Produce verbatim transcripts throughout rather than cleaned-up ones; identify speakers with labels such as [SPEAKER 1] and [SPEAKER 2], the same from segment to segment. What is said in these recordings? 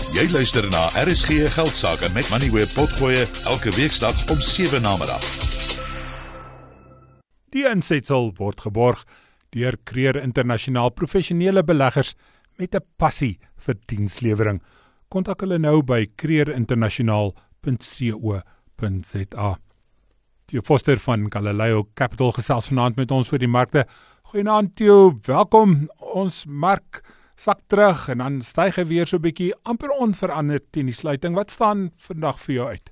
[SPEAKER 1] Jy luister na R S G Geldsaake met Moneyweb Potgoe elke weeksdag om sewe namiddag.
[SPEAKER 2] Die insetsel word geborg deur Creer Internasionaal professionele beleggers met 'n passie vir dienslewering. Kontak hulle nou by creer internasionaal punt co punt za. Theo Foster van Galileo Capital gesels vanaand met ons oor die markte. Goeienaand Theo, welkom. Ons mark sak terug en dan styg hy weer so 'n bietjie amper onveranderd teen die sluiting. Wat staan vandag vir jou uit?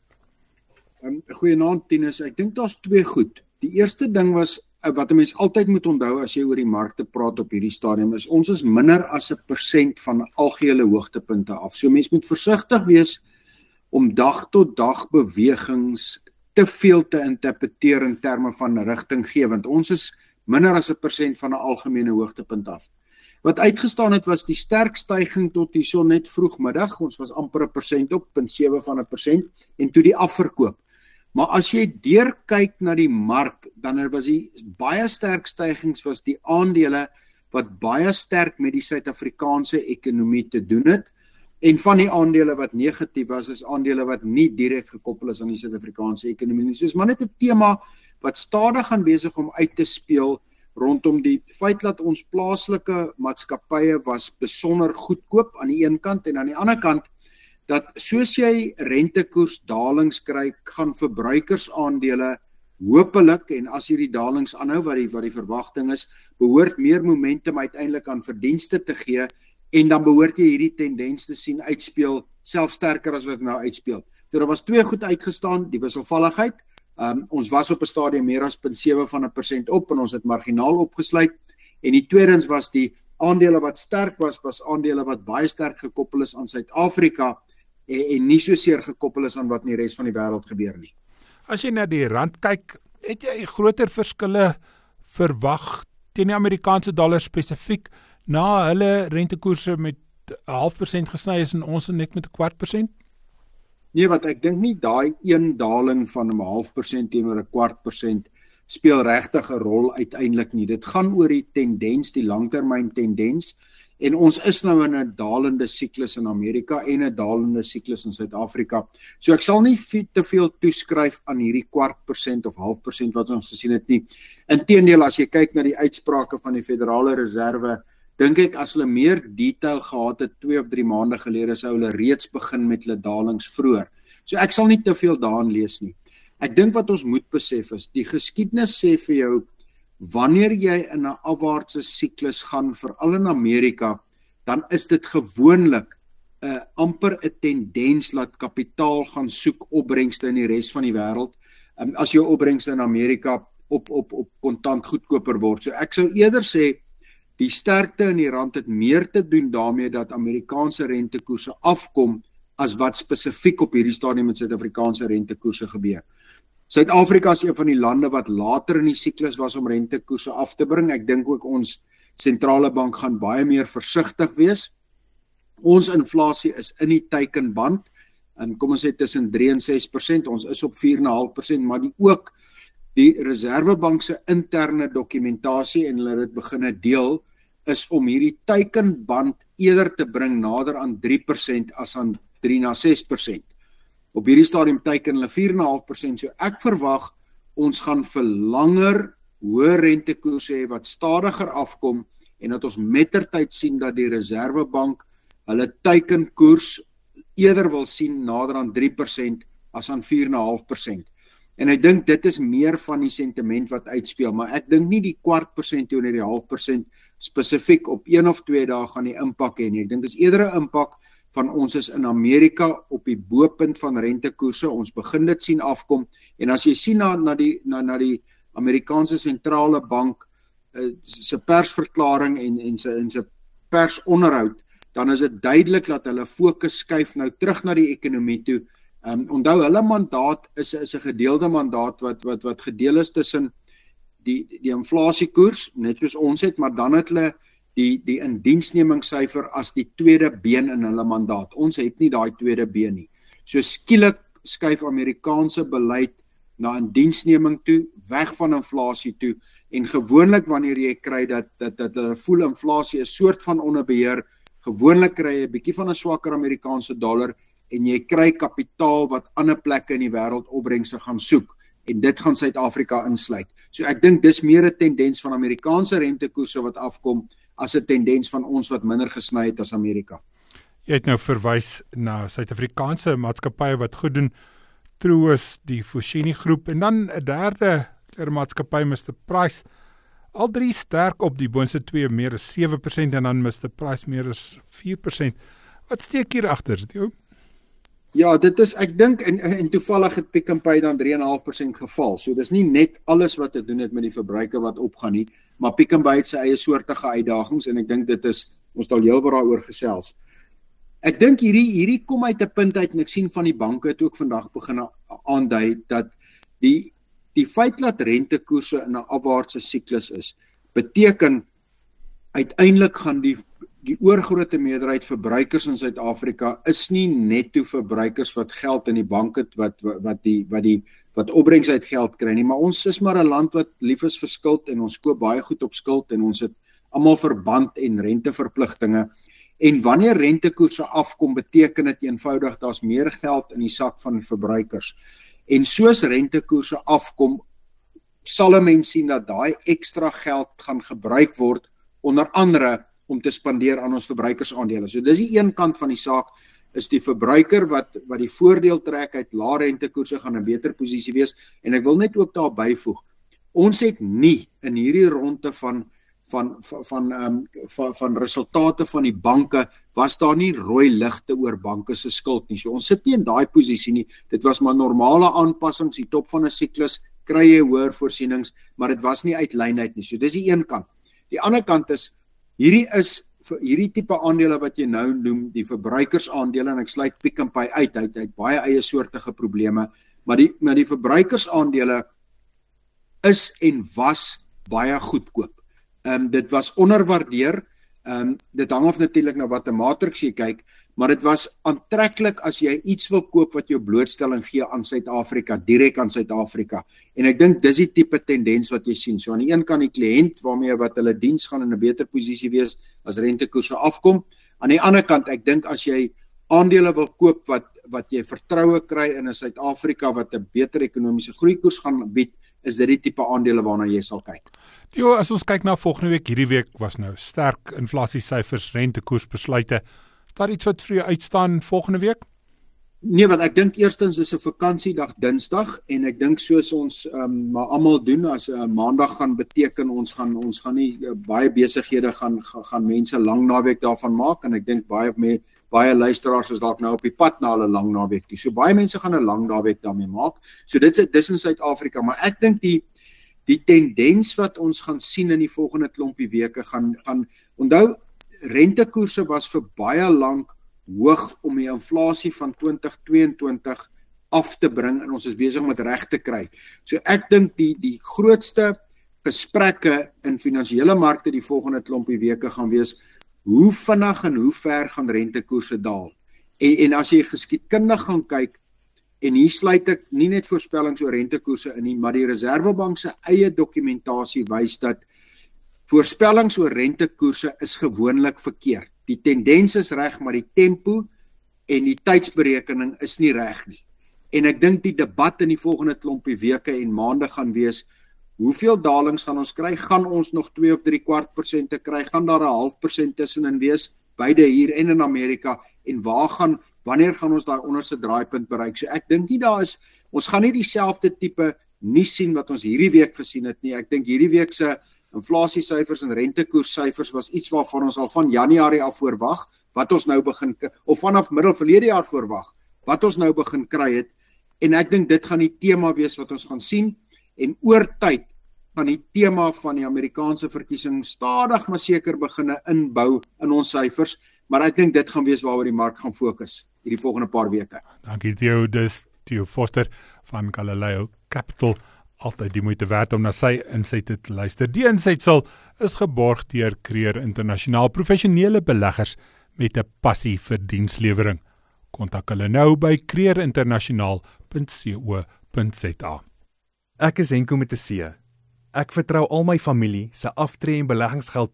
[SPEAKER 3] Um, Goeienaand Tinus, ek dink daar's twee goed. Die eerste ding was uh, wat 'n mens altyd moet onthou as jy oor die markte praat op hierdie stadium is ons is minder as 'n persent van algehele hoogtepunte af. So mens moet versigtig wees om dag tot dag bewegings te veel te interpreteer in terme van rigtinggewend. Ons is minder as 'n persent van 'n algemene hoogtepunt af. Wat uitgestaan het was die sterk styging tot hierson net vroegmiddag. Ons was amper 'n persent op, punt sewe van 'n persent en toe die afverkoop. Maar as jy deurkyk na die mark, dan was die baie sterk stygings was die aandele wat baie sterk met die Suid-Afrikaanse ekonomie te doen het. En van die aandele wat negatief was, is aandele wat nie direk gekoppel is aan die Suid-Afrikaanse ekonomie nie. So is maar net 'n tema wat stadig gaan besig om uit te speel rondom die feit dat ons plaaslike maatskappye was besonder goedkoop aan die een kant en aan die ander kant dat soos jy rentekoersdalings kry, gaan verbruikersaandele hopelik en as hierdie dalings aanhou wat die wat die verwagting is, behoort meer momentum uiteindelik aan verdienste te gee en dan behoort jy hierdie tendens te sien uitspeel, self sterker as wat nou uitspeel. So daar was twee goed uitgestaan, die wisselvalligheid. Um, ons was op 'n stadium meer as punt sewe van 'n persent op en ons het marginaal opgesluit. En die tweedens was die aandele wat sterk was, was aandele wat baie sterk gekoppel is aan Suid-Afrika en, en nie so seer gekoppel is aan wat in die res van die wêreld gebeur nie.
[SPEAKER 2] As jy na die rand kyk, het jy groter verskille verwag teen die Amerikaanse dollar spesifiek na hulle rentekoerse met 'n half persent gesny is en ons net met 'n kwart persent?
[SPEAKER 3] Nee, wat ek dink nie daai een daling van 'n half persent teenoor 'n kwart persent speel regtig 'n rol uiteindelik nie. Dit gaan oor die tendens, die langtermyn tendens en ons is nou in 'n dalende siklus in Amerika en 'n dalende siklus in Suid-Afrika. So ek sal nie te veel toeskryf aan hierdie kwart persent of half persent wat ons gesien het nie. Inteendeel, as jy kyk na die uitsprake van die Federale Reserve, dink ek as hulle meer detail gehad het twee of drie maande gelede sou hulle reeds begin met hulle dalings vroeër. So ek sal nie te veel daarin lees nie. Ek dink wat ons moet besef is, die geskiedenis sê vir jou, wanneer jy in 'n afwaartse siklus gaan, veral in Amerika, dan is dit gewoonlik 'n uh, amper 'n tendens dat kapitaal gaan soek opbrengste in die res van die wêreld, um, as jou opbrengste in Amerika op op op kontant goedkoper word. So ek sou eerder sê die sterkte in die rand het meer te doen daarmee dat Amerikaanse rentekoerse afkom as wat spesifiek op hierdie stadium met Suid-Afrikaanse rentekoerse gebeur. Suid-Afrika is een van die lande wat later in die siklus was om rentekoerse af te bring. Ek dink ook ons sentrale bank gaan baie meer versigtig wees. Ons inflasie is in die teikenband en kom ons sê tussen drie en ses persent. Ons is op vier komma vyf persent, maar die ook die Reservebank se interne dokumentasie en hulle dit beginne deel is om hierdie teikenband eerder te bring nader aan drie persent as aan drie na ses persent. Op hierdie stadium teiken hulle vier komma vyf persent, so ek verwag ons gaan vir langer hoë rentekoerse hê wat stadiger afkom en dat ons mettertyd sien dat die Reservebank hulle teikenkoers eerder wil sien nader aan drie persent as aan vier komma vyf persent. En ek dink dit is meer van die sentiment wat uitspeel, maar ek dink nie die kwart persent teenoor die half persent spesifiek op een of twee dae gaan die impak hê nie. Ek dink dit is eerder 'n impak van ons is in Amerika op die bopunt van rentekoerse, ons begin dit sien afkom, en as jy sien na, na, die, na, na die Amerikaanse sentrale bank uh, se persverklaring en, en sy, en sy personderhoud, dan is dit duidelik dat hulle fokus skuif nou terug na die ekonomie toe. Um, onthou, hulle mandaat is, is 'n gedeelde mandaat wat, wat, wat gedeel is tussen die, die inflasiekoers, net soos ons het, maar dan het hulle die, die indiensnemingssyfer as die tweede been in hulle mandaat. Ons het nie daai tweede been nie. So skielik skuif Amerikaanse beleid na indiensneming toe, weg van inflasie toe, en gewoonlik wanneer jy kry dat, dat, dat hulle voel inflasie is soort van onder beheer, Gewoonlik kry jy 'n bietjie van 'n swakker Amerikaanse dollar en jy kry kapitaal wat ander plekke in die wêreld opbrengste gaan soek en dit gaan Suid-Afrika insluit. So ek dink dis meer 'n tendens van Amerikaanse rentekoerse wat afkom as 'n tendens van ons wat minder gesny het as Amerika.
[SPEAKER 2] Jy het nou verwys na Suid-Afrikaanse maatskappye wat goed doen, Truworths, die Foschini groep en dan 'n derde maatskappy Mister Price. Al drie sterk op, die boonste twee meer as sewe persent en dan Mister Price meer as vier persent. Wat steek hier agter?
[SPEAKER 3] Ja, dit is, ek dink, en, en toevallig het Pick n Pay dan drie komma vyf persent geval. So dis nie net alles wat te doen het met die verbruiker wat opgaan nie, maar Pick n Pay het sy eie soortige uitdagings en ek dink dit is, ons het al heelwat daaroor gesels. Ek dink hierdie hierdie kom uit 'n punt uit en ek sien van die banke het ook vandag begin aandui dat die die feit dat rentekoerse in 'n afwaartse siklus is, beteken uiteindelik gaan die die oorgrootste meerderheid verbruikers in Suid-Afrika is nie netto verbruikers wat geld in die bank het wat wat die wat die wat opbrengs uit geld kry nie, maar ons is maar 'n land wat lief is vir skuld en ons koop baie goed op skuld en ons het almal verband en renteverpligtinge. En wanneer rentekoerse afkom, beteken dit eenvoudig daar's meer geld in die sak van verbruikers. En soos rentekoerse afkom, sal 'n mens sien dat daai ekstra geld gaan gebruik word onder andere om te spandeer aan ons verbruikersaandele. So dis die een kant van die saak, is die verbruiker wat wat die voordeel trek uit lae rentekoerse gaan 'n beter posisie wees. En ek wil net ook daar byvoeg, ons het nie in hierdie ronde van van van van, um, van van resultate van die banke was daar nie rooi ligte oor banke se skuld nie. So ons sit nie in daai posisie nie. Dit was maar normale aanpassings, die top van 'n siklus, kry jy hoër voorsienings, maar dit was nie uit lyn uit nie. So dis die een kant. Die ander kant is hierdie is vir hierdie tipe aandele wat jy nou noem, die verbruikersaandele, en ek sluit Pick n Pay uit, uit, uit baie eie soortige probleme, maar die maar die verbruikersaandele is en was baie goedkoop. Um, dit was onderwaardeer, um, dit hang af natuurlik na watter matriks jy kyk, maar dit was aantreklik as jy iets wil koop wat jou blootstelling gee aan Suid-Afrika, direk aan Suid-Afrika. En ek dink dis die tipe tendens wat jy sien. So aan die een kant die kliënt waarmee wat hulle diens gaan in 'n beter posisie wees as rentekoerse afkom. Aan die ander kant, ek dink as jy aandele wil koop wat wat jy vertroue kry in 'n Suid-Afrika wat 'n beter ekonomiese groeikoers gaan bied, is dit die tipe aandele waarna jy sal kyk.
[SPEAKER 2] Jo, as ons kyk na volgende week, hierdie week was nou sterk inflasiesyfers, rentekoersbesluite. Is daar iets wat vir jou uitstaan volgende week?
[SPEAKER 3] Nee, want ek dink eerstens dis 'n vakansiedag Dinsdag en ek dink soos ons um, maar almal doen as 'n uh, Maandag gaan beteken ons gaan ons gaan nie uh, baie besighede gaan gaan, gaan mense lang naweek daarvan maak en ek dink baie me, baie luisteraars is dalk nou op die pad na hulle lang naweek toe. So baie mense gaan 'n lang naweek daarmee maak. So dit is dis in Suid-Afrika, maar ek dink die die tendens wat ons gaan sien in die volgende klompie weke gaan gaan onthou rentekoerse was vir baie lank hoog om die inflasie van twintig tweeëntwintig af te bring en ons is besig met reg te kry. So ek dink die die grootste gesprekke in finansiële markte die volgende klompie weke gaan wees hoe vinnig en hoe ver gaan rentekoerse daal. En en as jy geskiedkundig gaan kyk en hier sluit ek nie net voorspellings oor rentekoerse in nie, maar die Reserwebank se eie dokumentasie wys dat voorspellings oor rentekoerse is gewoonlik verkeerd. Die tendens is reg, maar die tempo en die tydsberekening is nie reg nie. En ek dink die debat in die volgende klompie weke en maande gaan wees, hoeveel dalings gaan ons kry? Gaan ons nog twee of drie kwart persente kry? Gaan daar 'n half persent tussenin wees? Beide hier en in Amerika. En waar gaan, wanneer gaan ons daai onderste draaipunt bereik? So ek dink nie daar is, ons gaan nie dieselfde tipe nuus sien wat ons hierdie week gesien het nie. Ek dink hierdie week se inflasiesyfers en rentekoerssyfers was iets waarvan ons al van Januarie af voorwag, wat ons nou begin, of vanaf middel verlede jaar voorwag, wat ons nou begin kry het, en ek dink dit gaan die tema wees wat ons gaan sien, en oor tyd gaan die tema van die Amerikaanse verkiesing stadig maar seker beginne inbou in ons syfers, maar ek dink dit gaan wees waaroor die mark gaan fokus hierdie volgende paar weke.
[SPEAKER 2] Dankie Theo, dis Theo Forster van Galileo Capital. Altyd die moeite werd om na sy insigte te luister. Die insetsel is geborg deur Creer Internasionaal, professionele beleggers met 'n passie vir dienslewering. Kontak hulle nou by creer internasionaal punt co punt za.
[SPEAKER 4] Ek is Henko met 'n C. Ek vertrou al my familie se aftree en beleggingsgeld toe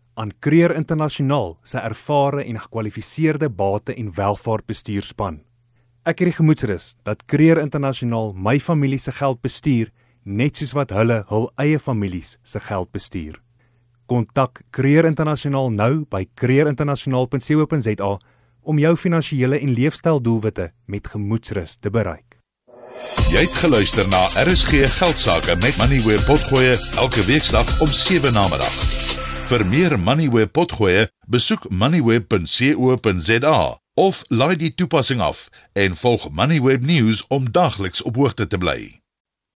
[SPEAKER 4] aan Creer Internasionaal se ervare en gekwalifiseerde bate- en welvaartbestuurspan. Ek het die gemoedsrus dat Creer Internasionaal my familie se geld bestuur, net soos wat hulle hul eie families se geld bestuur. Kontak Creer Internasionaal nou by creer internasionaal punt co punt za om jou finansiële en leefstyldoelwitte met gemoedsrus te bereik.
[SPEAKER 1] Jy het geluister na R S G Geldsaake met Moneyweb Potgoe elke weeksdag om sewe namiddag. Vir meer Moneyweb Potgoe, besoek moneyweb punt co punt za of laai die toepassing af en volg Moneyweb News om dagliks op hoogte te bly.